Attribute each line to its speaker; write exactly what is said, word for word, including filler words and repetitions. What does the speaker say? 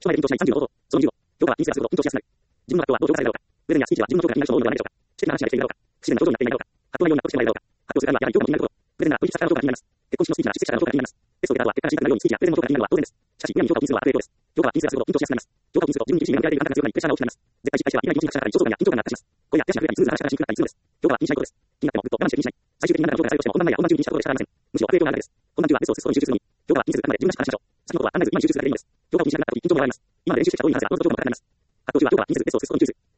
Speaker 1: 将来で検討しないさんじゅうのこと、そのにじゅうを、評価は品質がするほど緊張しやすくなる。自分の納得はどう評価されるだろうか。プレゼンやスピーチは自分の評価が気になる人の多いのではないでしょうか。知的な話ができているだろうか。不自然な表情になっていないだろうか。発表内容に納得してもらえるだろうか。発表する側にはやはり評価も気になること。プレゼンなら取引先からの評価が気になります。結婚式のスピーチなら出席者からの評価が気になります。テストを受けた後は結果がシンプルなようにスピーチやプレゼンの評価が気になるのは当然です。しかし、むやみに評価を気にするのは悪い影響です。評価は品質がするほど緊張しやすくなります。評価を気にすると自分に厳しい目が向けられている感覚が強くなり、プレッシャーが大きくなります。絶対失敗しては、いきなり上司に発射したり、緊張感が悪化します。声や手足が震えたり、スムーズな話し方がしにくくなったりするのです。評価は気にしないことです。気になってもぐっと我慢して気にしない。最終的に何らかの評価がされるとしても、本番前や本番中に気にしたことで仕方ありません。むしろ悪影響があるだけです。本番中はベストを尽くすことに集中するに、評価は気にせず、あくまで自分らしく話しましょう。先のことは考えず今に集中するだけでいいのです。評価を気にしなくなった時、緊張も和らぎます。今まで練習してきた通りに話せば後々評価が高くなります。発表中は評価は気にせずベストを尽くすことに集中する。